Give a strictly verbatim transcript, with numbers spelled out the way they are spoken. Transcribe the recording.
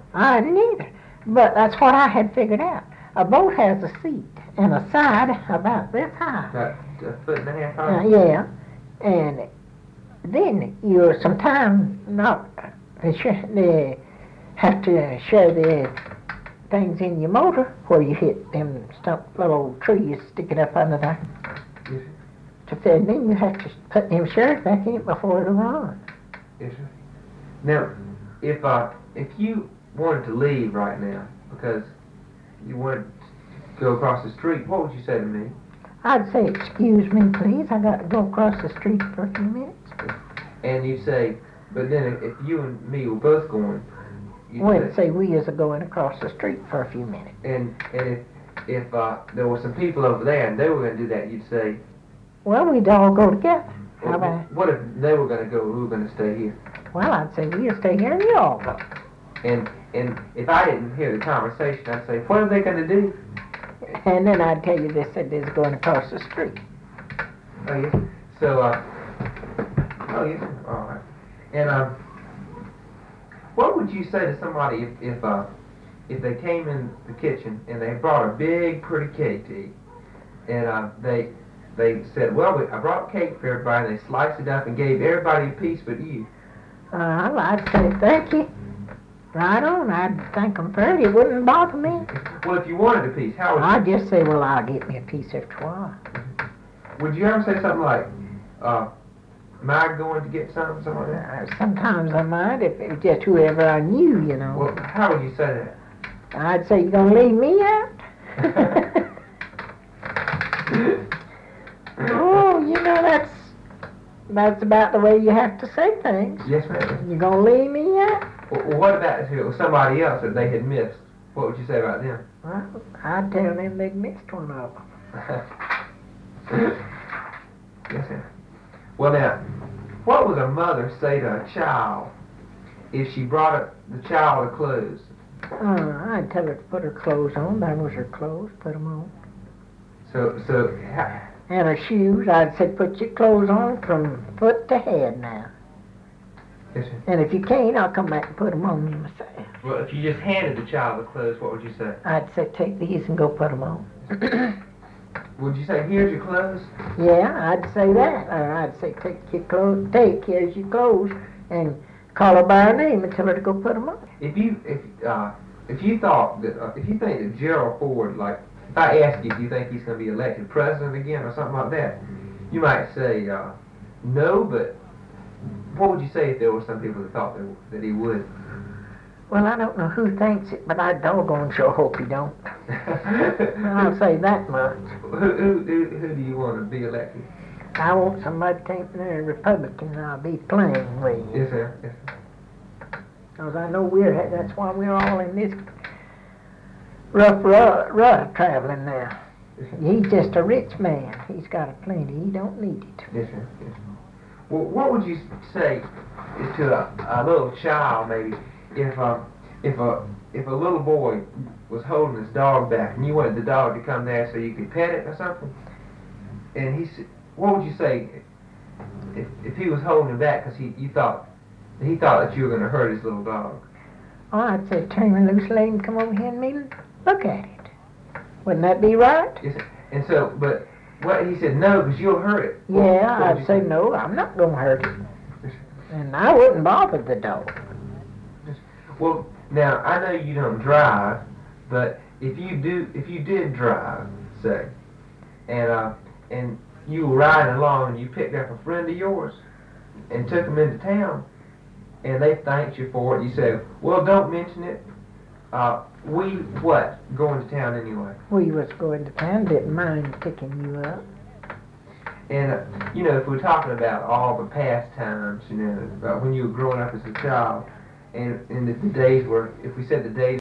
I didn't either. But that's what I had figured out. A boat has a seat and a side about this high. About a foot and a half high? Uh, yeah. And then you're sometimes not, they, sh- they have to show the things in your motor where you hit them stump little trees sticking up under there. Yes, To fit, and then you have to put them shares back in it before it'll run. yes, sir. Now, if uh, if you wanted to leave right now because you wanted to go across the street, what would you say to me? I'd say, excuse me, please, I got to go across the street for a few minutes. And you say, but then if, if you and me were both going, you'd Well, say, say we is a going across the street for a few minutes. and and if if uh, there were some people over there and they were going to do that, you'd say, Well, we'd all go together. How well, about, what if they were going to go and we were going to stay here? well, I'd say we'll stay here and you all go. And and if I didn't hear the conversation, I'd say, what are they going to do? And then I'd tell you they said they was going across the street. Oh yes. So uh, oh yes. All right. And um, what would you say to somebody if if uh if they came in the kitchen and they brought a big pretty cake to eat, and uh, they they said, well, we, I brought cake for everybody, and they sliced it up and gave everybody a piece but you. Uh, I'd say thank you. Right on. I'd thank them for it. It wouldn't bother me. Well, if you wanted a piece, how would you? I'd just say, well, I'll get me a piece after a while. Would you ever say something like, uh, am I going to get some, something like that? Uh, sometimes I might, if it was just whoever I knew, you know. Well, how would you say that? I'd say, you gonna leave me out? Oh, you know, that's that's about the way you have to say things. Yes, ma'am. You gonna leave me out? Well, what about if it was somebody else that they had missed? What would you say about them? Well, I'd tell them they'd missed one of them. Yes, ma'am. Well, now, what would a mother say to a child if she brought a, the child her clothes? Uh, I'd tell her to put her clothes on. That was her clothes. Put them on. So, so, ha- And her shoes. I'd say put your clothes on from foot to head now. yes, ma'am. And if you can't, I'll come back and put them on you myself. Well, if you just handed the child the clothes, what would you say? I'd say take these and go put them on. Would you say, here's your clothes? Yeah, I'd say that. Or I'd say take your clothes, take, here's your clothes, and call her by her name and tell her to go put them on. If you, if, uh, if you thought that, uh, if you think that Gerald Ford, like, if I ask you if you think he's going to be elected president again or something like that, you might say, uh, no, but what would you say if there were some people that thought that, that he would? Well, I don't know who thinks it, but I doggone sure hope he don't. I'll say that much. Who, who, who, who do you want to be elected? I want somebody to think they're a Republican, I'll be playing with you. Yes, sir. Yes, sir. Because I know we're, that's why we're all in this rough, rough, rough traveling now. He's just a rich man. He's got a plenty. He don't need it. Yes, sir. Yes, sir. Well, what would you say to a, a little child, maybe, if a, if a, if a little boy was holding his dog back and you wanted the dog to come there so you could pet it or something? And he said, what would you say if, if he was holding him back because he, you thought, he thought that you were going to hurt his little dog? Oh, I'd say turn him loose, let him come over here and me look at it. Wouldn't that be right? Yes, sir. And so, but what he said, no, because you'll hurt it. What- Yeah, what would I'd you say no, I'm not going to hurt it. And I wouldn't bother the dog. Well, now I know you don't drive, but if you do, if you did drive, say, and uh, and you were riding along and you picked up a friend of yours and took him into town, and they thanked you for it, you said, well, don't mention it. Uh, we what going to town anyway. We was going to town, didn't mind picking you up. And uh, you know, if we're talking about all the past times, you know, about when you were growing up as a child, and and the, the days were, if we said the days